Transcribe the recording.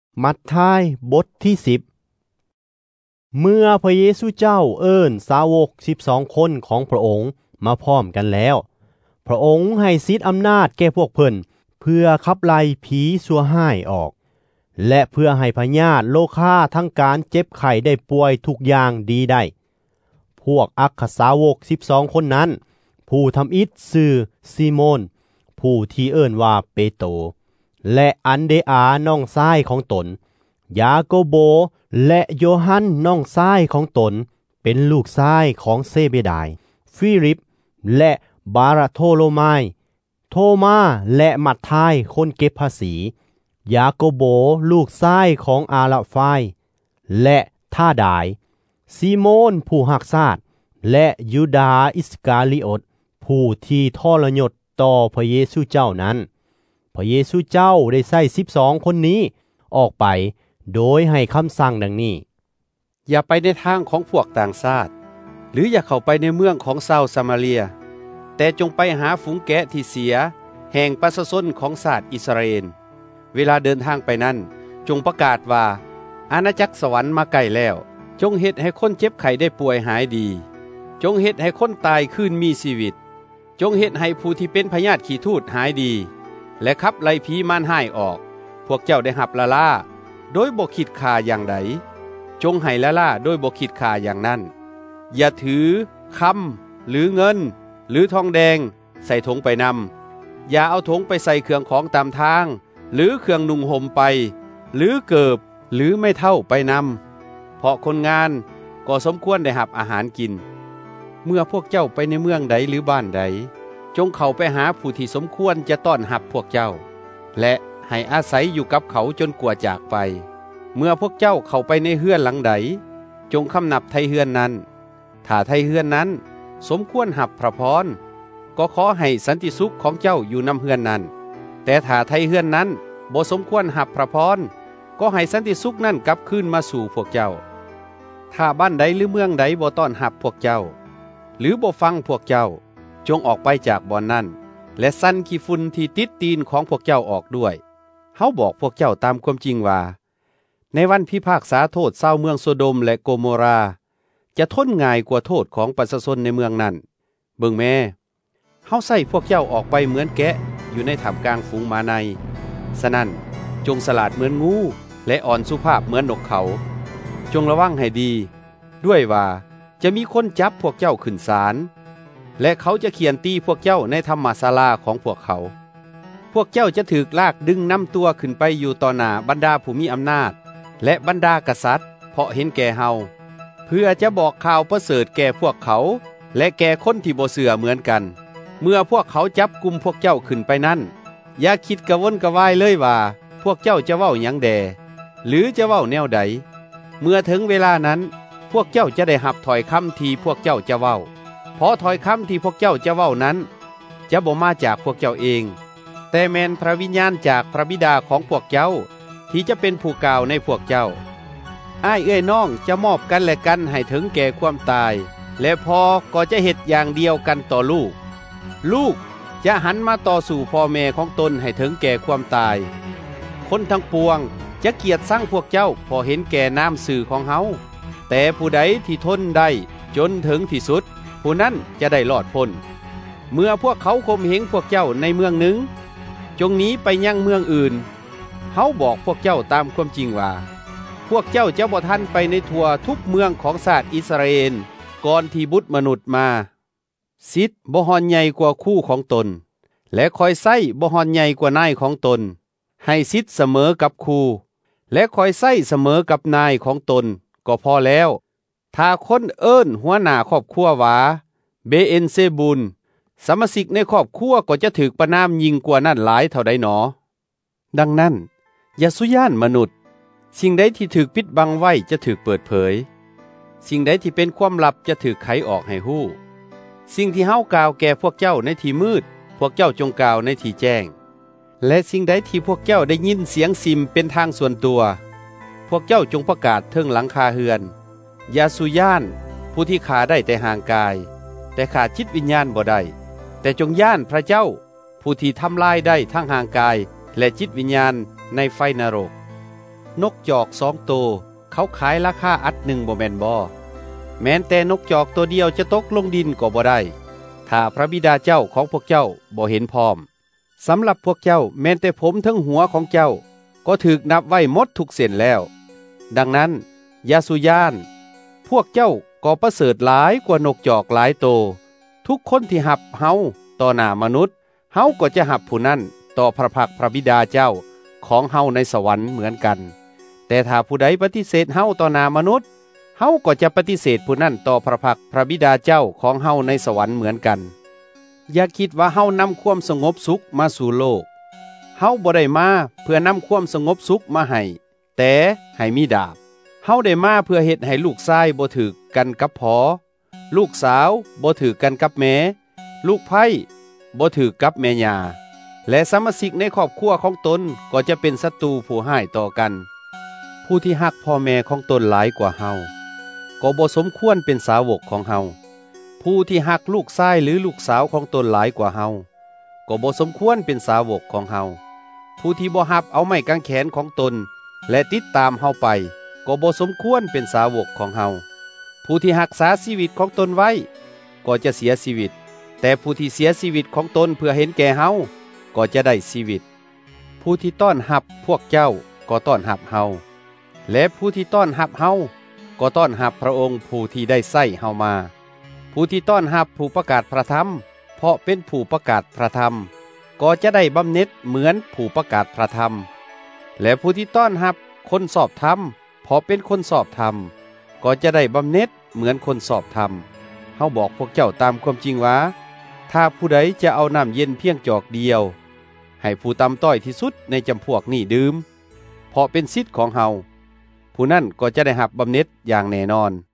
มัทธิวบทที่10เมื่อพระเยซูเจ้าเอิ้นสาวก12คนของพระองค์มาพร้อมกันแล้วพระองค์ให้สิทธิอำนาจแก่พวกเพิ่นเพื่อขับไล่ผีชั่วร้ายออกและเพื่อให้พยาธิโรคาทั้งการเจ็บไข้ได้ป่วยทุกอย่างดีได้พวกอัครสาวก12คนนั้นผู้ทำอิฐชื่อซีโมนผู้ที่เอิ้นว่าเปโตรและอันเดอาน้องชายของตนยาโกโบและโยฮันน้องชายของตนเป็นลูกชายของเซเบดายฟิลิปและบาราโทโลไมโทมาและมัทธิวคนเก็บภาษียาโกโบลูกชายของอาลฟายและท่าดายซีโมนผู้หักษาตและยูดาอิสกาลิโอตผู้ที่ทรยศต่อพระเยซูเจ้านั้นพระเยซูเจ้าได้ใช้12คนนี้ออกไปโดยให้คำสั่งดังนี้อย่าไปในทางของพวกต่างชาติหรืออย่าเข้าไปในเมืองของชาวซามาเรียแต่จงไปหาฝูงแกะที่เสียแห่งประชาชนของชาติอิสราเอลเวลาเดินทางไปนั้นจงประกาศว่าอาณาจักรสวรรค์มาใกล้แล้วจงเฮ็ดให้คนเจ็บไข้ได้ป่วยหายดีจงเฮ็ดให้คนตายคืนมีชีวิตจงเฮ็ดให้ผู้ที่เป็นพยาธิขี้ทูตหายดีและขับไล่ผีมารร้ายออกพวกเจ้าได้รับละล่าโดยบ่คิดค่าอย่างใดจงให้ละล่าโดยบ่คิดค่าอย่างนั้นอย่าถือคำหรือเงินหรือทองแดงใส่ถุงไปนำอย่าเอาถุงไปใส่เครื่องของตามทางหรือเครื่องนุ่งห่มไปหรือเกิบหรือไม่เท่าไปนำเพราะคนงานก็สมควรได้รับอาหารกินเมื่อพวกเจ้าไปในเมืองใดหรือบ้านใดจงเข้าไปหาผู้ที่สมควรจะต้อนรับพวกเจ้าและให้อาศัยอยู่กับเขาจนกว่าจากไปเมื่อพวกเจ้าเข้าไปในเฮือนหลังใดจงคำนับไทเฮือนนั้นถ้าไทเฮือนนั้นสมควรรับพระพรก็ขอให้สันติสุขของเจ้าอยู่นำเฮือนนั้นแต่ถ้าไทเฮือนนั้นบ่สมควรรับพระพรก็ให้สันติสุขนั้นกลับคืนมาสู่พวกเจ้าถ้าบ้านใดหรือเมืองใดบ่ต้อนรับพวกเจ้าหรือบ่ฟังพวกเจ้าจงออกไปจากบ่อนนั้นและสั่นขี้ฝุ่นที่ติดตีนของพวกเจ้าออกด้วยเฮาบอกพวกเจ้าตามความจริงว่าในวันพิพากษาโทษชาวเมืองโซโดมและโกโมราจะทนง่ายกว่าโทษของประชาชนในเมืองนั้นเบิ่งแม่เฮาใส่พวกเจ้าออกไปเหมือนแกะอยู่ในท่ามกลางฝูงม้าในฉะนั้นจงฉลาดเหมือนงูและอ่อนสุภาพเหมือนนกเขาจงระวังให้ดีด้วยว่าจะมีคนจับพวกเจ้าขึ้นศาลและเขาจะเขียนตีพวกเจ้าในธรรมศาลาของพวกเขาพวกเจ้าจะถูกลากดึงนำตัวขึ้นไปอยู่ต่อหน้าบรรดาผู้มีอำนาจและบรรดากษัตริย์เพราะเห็นแก่เฮาเพื่อจะบอกข่าวประเสริฐแก่พวกเขาและแก่คนที่บ่เชื่อเหมือนกันเมื่อพวกเขาจับกุมพวกเจ้าขึ้นไปนั้นอย่าคิดกระวนกระวายเลยว่าพวกเจ้าจะเว้าหยังแดหรือจะเว้าแนวใดเมื่อถึงเวลานั้นพวกเจ้าจะได้รับถ้อยคำที่พวกเจ้าจะเว้าเพราะถ้อยคำที่พวกเจ้าจะเว้านั้นจะบ่มาจากพวกเจ้าเองแต่แม่นพระวิญญาณจากพระบิดาของพวกเจ้าที่จะเป็นผู้กล่าวในพวกเจ้าอ้ายเอ้ยน้องจะมอบกันและกันให้ถึงแก่ความตายและพอก็จะเฮ็ดอย่างเดียวกันต่อลูกจะหันมาต่อสู่พ่อแม่ของตนให้ถึงแก่ความตายคนทั้งปวงจะเกลียดชังพวกเจ้าพอเห็นแก่น้ำสื่อของเฮาแต่ผู้ใดที่ทนได้จนถึงที่สุดผู้นั้นจะได้รอดพ้นเมื่อพวกเขาข่มเหงพวกเจ้าในเมืองหนึ่งจงหนีไปยังเมืองอื่นเฮาบอกพวกเจ้าตามความจริงว่าพวกเจ้าจะบ่ทันไปในทั่วทุกเมืองของชาติอิสราเอลก่อนที่บุตรมนุษย์มาศิษย์บ่ฮอนใหญ่กว่าคู่ของตนและคอยไส้บ่ฮอนใหญ่กว่านายของตนให้ศิษย์เสมอกับครูและคอยไส้เสมอกับนายของตนก็พอแล้วถ้าคนเอิ้นหัวหน้าครอบครัวว่าเบเอ็นเซบุลสมาชิกในครอบครัวก็จะถูกประณามยิ่งกว่านั้นหลายเท่าใดหนอดังนั้นอย่าสุย่านมนุษย์สิ่งใดที่ถูกปิดบังไว้จะถูกเปิดเผยสิ่งใดที่เป็นความลับจะถูกไขออกให้ฮู้สิ่งที่เฮากล่าวแก่พวกเจ้าในที่มืดพวกเจ้าจงกล่าวในที่แจ้งและสิ่งใดที่พวกเจ้าได้ยินเสียงซิมเป็นทางส่วนตัวพวกเจ้าจงประกาศเทิงหลังคาเฮือนอย่าสุย่านผู้ที่ขาได้แต่ห่างกายแต่ขาจิตวิญญาณบ่ได้แต่จงย่านพระเจ้าผู้ที่ทำลายได้ทั้งห่างกายและจิตวิญญาณในไฟนรกนกจอก2 ตัวเขาขายราคาอัดหนึ่งบ่แม่นบ่แม้นแต่นกจอกตัวเดียวจะตกลงดินก็บ่ได้ถ้าพระบิดาเจ้าของพวกเจ้าบ่เห็นพร้อมสำหรับพวกเจ้าแม้นแต่ผมทั้งหัวของเจ้าก็ถูกนับไว้หมดทุกเส้นแล้วดังนั้นอย่าสุย่านพวกเจ้าก็ประเสริฐหลายกว่านกจอกหลายโตทุกคนที่หับเฮาต่อหน้ามนุษย์เฮาก็จะหับผู้นั้นต่อพระพักพระบิดาเจ้าของเฮาในสวรรค์เหมือนกันแต่ถ้าผู้ใดปฏิเสธเฮาต่อหน้ามนุษย์เฮาก็จะปฏิเสธผู้นั้นต่อพระพักพระบิดาเจ้าของเฮาในสวรรค์เหมือนกันอย่าคิดว่าเฮานำความสงบสุขมาสู่โลกเฮาบ่ได้มาเพื่อนำความสงบสุขมาให้แต่ให้มีดาบเฮาได้มาเพื่อเฮ็ดให้ลูกชายบ่ถูกกันกับพ่อลูกสาวบ่ถูกกันกับแม่ลูกไผ่บ่ถูกกับแม่ย่าและสมาชิกในครอบครัวของตนก็จะเป็นศัตรูผู้ร้ายต่อกันผู้ที่ฮักพ่อแม่ของตนหลายกว่าเฮาก็บ่สมควรเป็นสาวกของเฮาผู้ที่ฮักลูกชายหรือลูกสาวของตนหลายกว่าเฮาก็บ่สมควรเป็นสาวกของเฮาผู้ที่บ่ฮับเอาไม้กางแขนของตนและติดตามเฮาไปก็บ่สมควรเป็นสาวกของเฮาผู้ที่รักษาชีวิตของตนไว้ก็จะเสียชีวิตแต่ผู้ที่เสียชีวิตของตนเพื่อเห็นแก่เฮาก็จะได้ชีวิตผู้ที่ต้อนรับพวกเจ้าก็ต้อนรับเฮาและผู้ที่ต้อนรับเฮาก็ต้อนรับพระองค์ผู้ที่ได้ใส่เฮามาผู้ที่ต้อนรับผู้ประกาศพระธรรมเพราะเป็นผู้ประกาศพระธรรมก็จะได้บำเหน็จเหมือนผู้ประกาศพระธรรมและผู้ที่ต้อนรับคนสอบธรรมเพราะเป็นคนสอบธรรมก็จะได้บำเหน็จเหมือนคนสอบธรรมเฮาบอกพวกเจ้าตามความจริงว่าถ้าผู้ใดจะเอาน้ำเย็นเพียงจอกเดียวให้ผู้ต่ำต้อยที่สุดในจำพวกนี้ดื่มเพราะเป็นสิทธิ์ของเฮาผู้นั้นก็จะได้รับบำเหน็จอย่างแน่นอน